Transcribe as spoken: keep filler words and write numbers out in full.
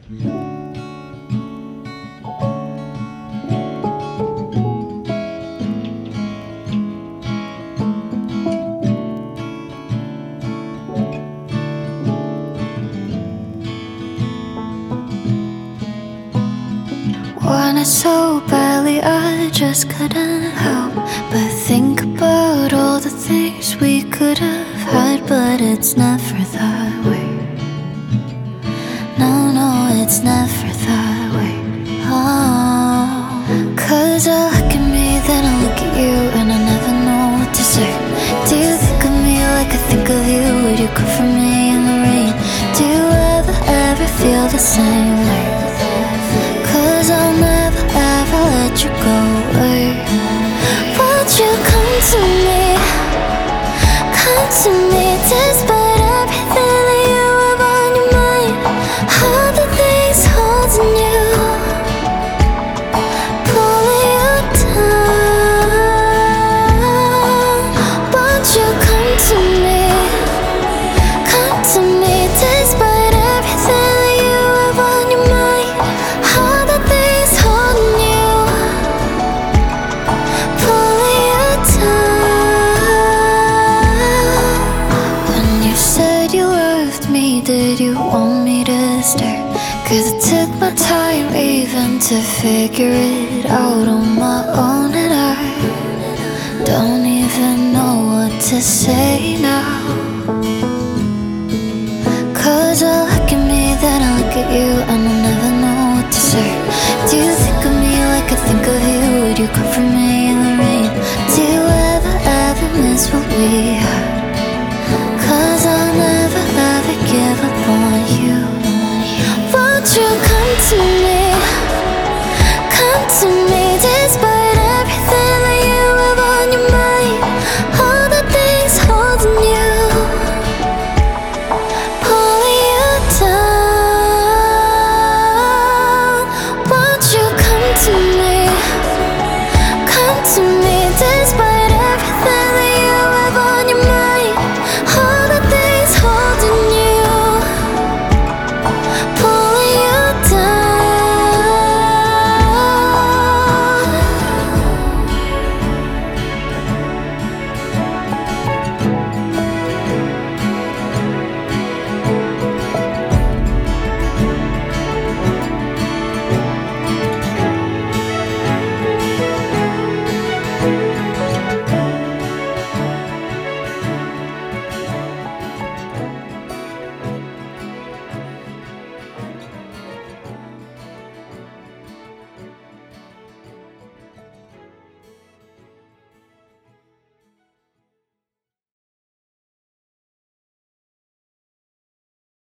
Want it so badly, I just couldn't help but think about all the things we could have had. But it's never that way. No, no, it's never that way. Oh, 'cause I look at me, then I look at you, and I never know what to say. Do you think of me like I think of you? Would you comfort me in the rain? Do you ever, ever feel the same way? 'Cause I'll never ever let you go away. Won't you come to me, come to me, despite everything that you have on your mind, all the things holding you, pulling you down. Won't you come to me, come to me, despite everything that you have on your mind, all the things holding you, pulling you down. When you said you loved me, did you want me to stay? 'Cause it took my time even to figure it out on my own, and I don't even know what to say now. 'Cause I look at me, then I look at you, and I never know what to say. Do you think of me like I think of you? Would you comfort me